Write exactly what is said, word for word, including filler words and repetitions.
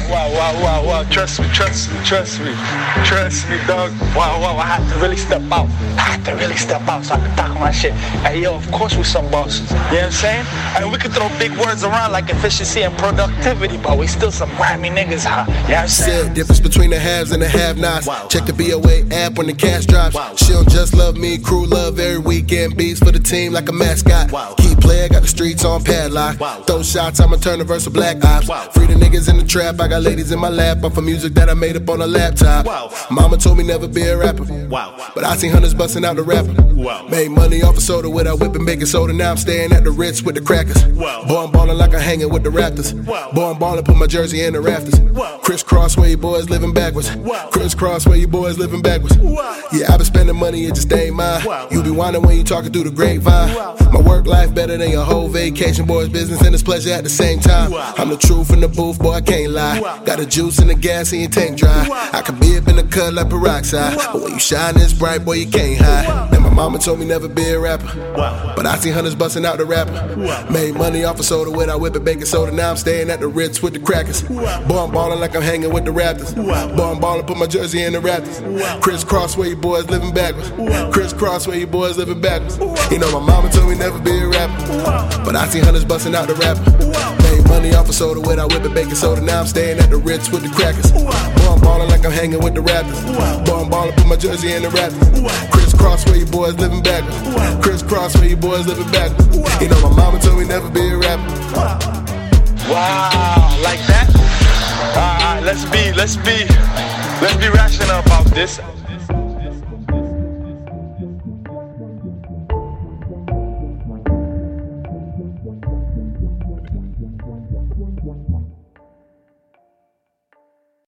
wow, wow, wow, wow. Trust me, trust me, trust me. Trust me, dog. Wow, wow, I had to really step out. I had to really step out so I could talk my shit. Hey, yo, of course we some bosses. You know what I'm saying? And we could throw big words around like efficiency and productivity, but we still some grimy niggas, huh? You know what I'm saying? Said difference between the haves and the have-nots. Wow. Check the B O A app when the cash drops. Wow. She don't just love me, crew love every weekend. Beats for the team like a mascot. Wow. Key player, got the streets on padlock. Wow. Throw shots, I'ma turn the verse to black ops. Wow. Free the niggas in the trap, I got ladies in my lap. I'm for music that I made up on a laptop. Wow. Mama told me never be a rapper. Wow. But I seen hundreds busting out the rapper. Wow. Made money off of soda without whipping baking soda. Now I'm staying at the Ritz with the crackers. Wow. Boy, I'm ballin' like I'm hanging with the Raptors. Wow. Boy, I'm ballin', put my jersey in the rafters. Wow. Crisscross where you boys living backwards. Wow. Crisscross where you boys living backwards. Wow. Yeah, I been spending money, it just ain't mine. Wow. You be whining when you talking through the grapevine. Wow. My work life better than your whole vacation. Boys, business and it's pleasure at the same time. Wow. I'm the truth in the booth, boy, I can't lie. Wow. Got the juice and the gas in your tank dry. Wow. I could be up in the cut like peroxide. Wow. But when you shine this bright, boy, you can't hide. Wow. And my mama told me never be a rapper. Wow. But I seen hundreds busting out the rapper. Wow. Made money off of soda without whipping baking soda. Now I'm staying at the Ritz with the crackers. Wow. Boy, I'm ballin' like I'm hanging with the Raptors. Wow. Boy, I'm ballin', put my jersey in the Raptors. Wow. Crisscross where you boys living backwards. Wow. Crisscross where you boys living backwards. Wow. You know my mama told me never be a rapper. Wow. But I seen hundreds busting out the rapper. Wow. Made money off of soda without whipping baking soda. Now I'm staying at the Ritz with the crackers. Wow. Boy, I'm ballin' like I'm hanging with the Raptors. Wow. Boy, I'm ballin', put my jersey in the Raptors. Wow. Crisscross where you boys living backwards. Wow. Crisscross where you boys living backwards. Wow. You know my mama told me never be a rapper. Wow, wow. Like that? Alright, let's be, let's be, let's be rational about this.